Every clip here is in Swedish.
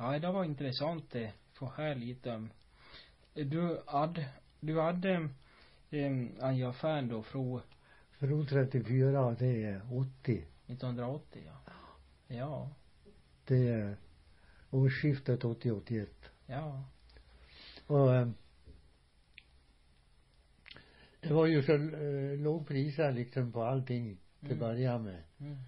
Ja, det var intressant det. Få här lite om. Du hade en affär då Från 34 det är 80. 1980, ja. Ja. Det är årsskiftet 80-81. Ja. Och det var ju så låg priser liksom på allting till början med.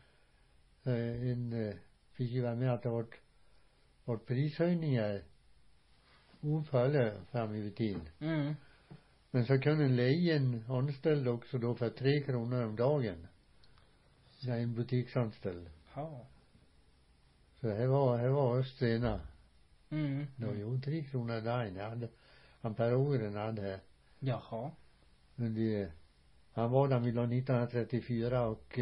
Fick ju vara med att det var prishöjningar oförlöst fram i tiden. Men så kunde en leja en anställd också då för 3 kronor om dagen. Ja, en butiksanställd. Ja. Så här var Östena. Då jo 3 kronor dagen. Han per åren hade. Jaha. Men han var där mellan 1934 och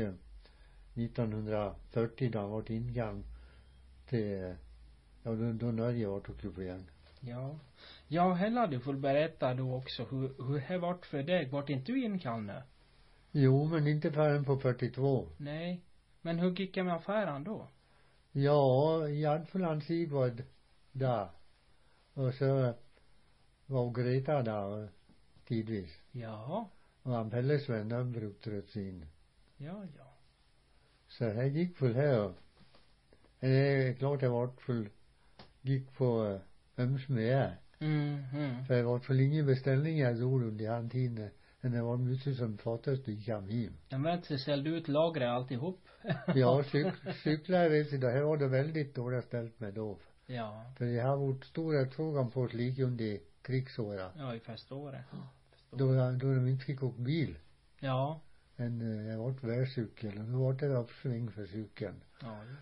1940 då han var ingang till då Norge var tog på igen. Ja. Ja, heller du får berätta då också hur det vart för dig. Vart inte du inkallad? Jo, men inte förrän på 42. Nej. Men hur gick det med affären då? Ja, Jan från Sigvard där. Och så var Greta där tidvis. Jaha. Och han Pelles vänner brukade sin. Ja. Så här gick väl här. Det är klart det var full gick på ömsmed. För det var för ingen beställningar då under han tiden. Men det var mycket som fattades i kamin. Den vet sig sålde ut lagret alltihop. Ja, cyklar vet du, det här var det väldigt dåligt ställt med då. Ja. För det har varit stora frågan på ett lik under krigsåren. Ja, i förstår det. Då de inte fick åka bil. Ja. Det var ett värcykel och då var det uppsving för cykeln. Ja.